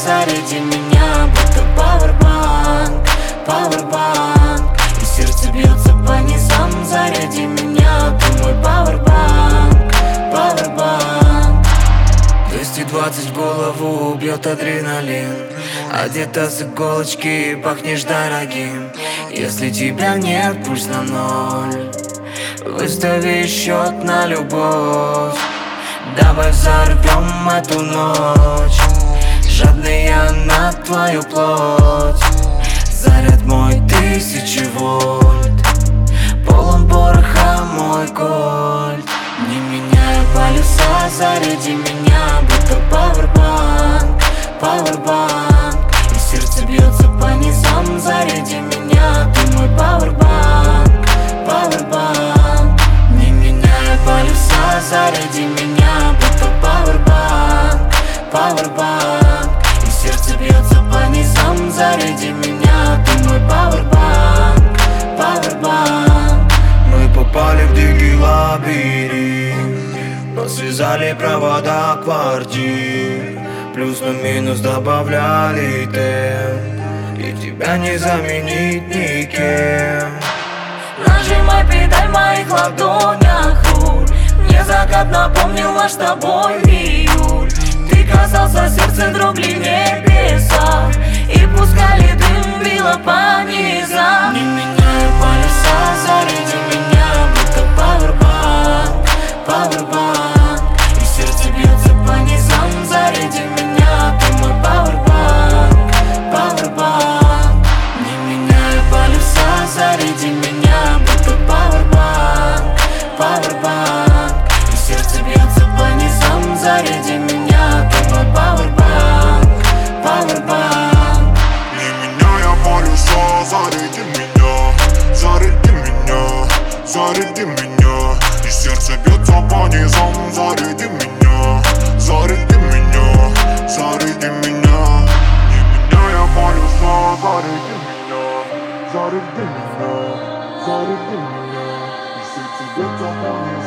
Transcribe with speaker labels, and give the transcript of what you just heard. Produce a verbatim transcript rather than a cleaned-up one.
Speaker 1: заряди меня, будто пауэрбанк, пауэрбанк. И сердце бьется по низам, заряди меня, ты мой пауэрбанк, пауэрбанк. Двести двадцать в голову бьет адреналин, одета с иголочки, пахнешь дорогим. Если тебя нет, пульс на ноль, выстави счет на любовь. Давай взорвем эту ночь, жадный я на твою плоть. Заряд мой тысячи вольт, полон пороха мой кольт. Не меняя полюса, заряди меня, будто пауэрбанк, пауэрбанк. И сердце бьется по низам, заряди меня, ты мой пауэрбанк, пауэрбанк. Не меняя полюса, заряди меня, будто пауэрбанк, пауэрбанк. И сердце бьется по низам, заряди меня, ты мой пауэрбанк, пауэрбанк.
Speaker 2: Мы попали в дикий лабиринт, но связали провода квартир. Плюс на минус добавляли темп, и тебя не заменить никем.
Speaker 1: Нажимай педаль в моих ладонях, руль. Мне закат напомнил наш с тобой июль. Ты касался сердца, другли небеса, и пускали дым, било по низам. Не меняя полюса, заряди меня, будто пауэрбанк, пауэрбанк. И сердце бьется по низам, заряди меня, ты мой пауэрбанк, пауэрбанк. Не меняя полюса, заряди меня, будто пауэрбанк, пауэрбанк. И сердце бьется по низам, заряди меня, ты мой пауэрбанк, пауэрбанк.
Speaker 3: Не меняя полюса, заряди меня, заряди меня, заряди меня. И сердце бьется по низам, заряди меня, заряди меня, заряди меня. Не меняя полюса, заряди меня, заряди меня, заряди меня. И сердце бьется по низам.